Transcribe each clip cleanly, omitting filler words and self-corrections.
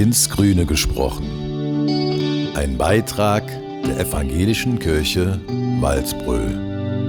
ins Grüne gesprochen. Ein Beitrag der Evangelischen Kirche Walsbröl.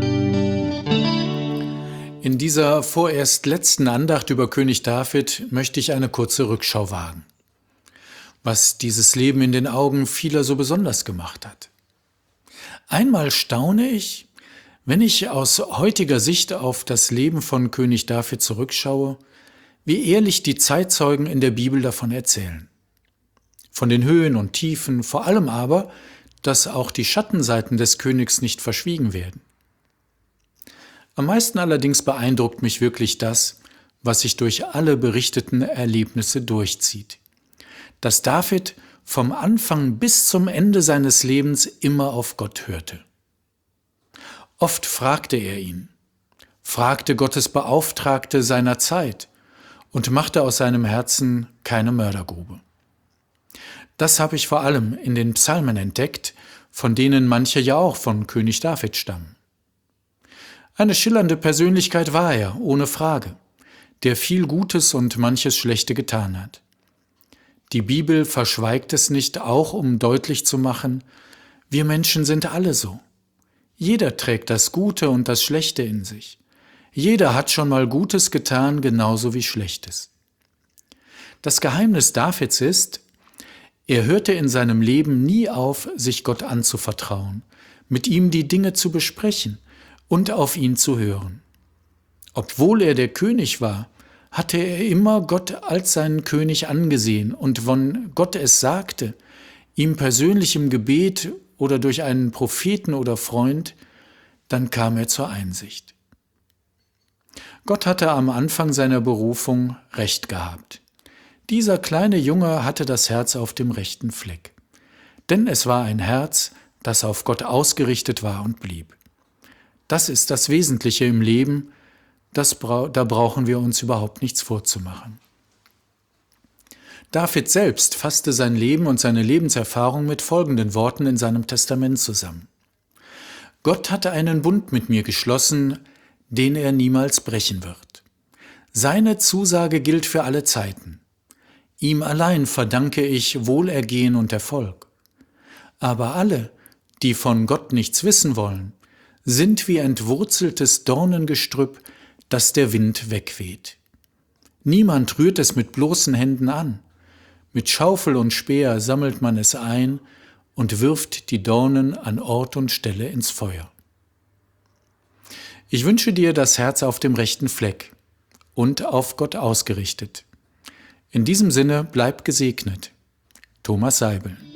In dieser vorerst letzten Andacht über König David möchte ich eine kurze Rückschau wagen, was dieses Leben in den Augen vieler so besonders gemacht hat. Einmal staune ich, wenn ich aus heutiger Sicht auf das Leben von König David zurückschaue, wie ehrlich die Zeitzeugen in der Bibel davon erzählen. Von den Höhen und Tiefen, vor allem aber, dass auch die Schattenseiten des Königs nicht verschwiegen werden. Am meisten allerdings beeindruckt mich wirklich das, was sich durch alle berichteten Erlebnisse durchzieht. Dass David vom Anfang bis zum Ende seines Lebens immer auf Gott hörte. Oft fragte er ihn, fragte Gottes Beauftragte seiner Zeit und machte aus seinem Herzen keine Mördergrube. Das habe ich vor allem in den Psalmen entdeckt, von denen manche ja auch von König David stammen. Eine schillernde Persönlichkeit war er, ohne Frage, der viel Gutes und manches Schlechte getan hat. Die Bibel verschweigt es nicht, auch um deutlich zu machen, wir Menschen sind alle so. Jeder trägt das Gute und das Schlechte in sich. Jeder hat schon mal Gutes getan, genauso wie Schlechtes. Das Geheimnis Davids ist, er hörte in seinem Leben nie auf, sich Gott anzuvertrauen, mit ihm die Dinge zu besprechen und auf ihn zu hören. Obwohl er der König war, hatte er immer Gott als seinen König angesehen und wenn Gott es sagte, ihm persönlich im Gebet oder durch einen Propheten oder Freund, dann kam er zur Einsicht. Gott hatte am Anfang seiner Berufung Recht gehabt. Dieser kleine Junge hatte das Herz auf dem rechten Fleck. Denn es war ein Herz, das auf Gott ausgerichtet war und blieb. Das ist das Wesentliche im Leben, da brauchen wir uns überhaupt nichts vorzumachen. David selbst fasste sein Leben und seine Lebenserfahrung mit folgenden Worten in seinem Testament zusammen. Gott hatte einen Bund mit mir geschlossen, den er niemals brechen wird. Seine Zusage gilt für alle Zeiten. Ihm allein verdanke ich Wohlergehen und Erfolg. Aber alle, die von Gott nichts wissen wollen, sind wie entwurzeltes Dornengestrüpp, das der Wind wegweht. Niemand rührt es mit bloßen Händen an. Mit Schaufel und Speer sammelt man es ein und wirft die Dornen an Ort und Stelle ins Feuer. Ich wünsche dir das Herz auf dem rechten Fleck und auf Gott ausgerichtet. In diesem Sinne bleib gesegnet. Thomas Seibel.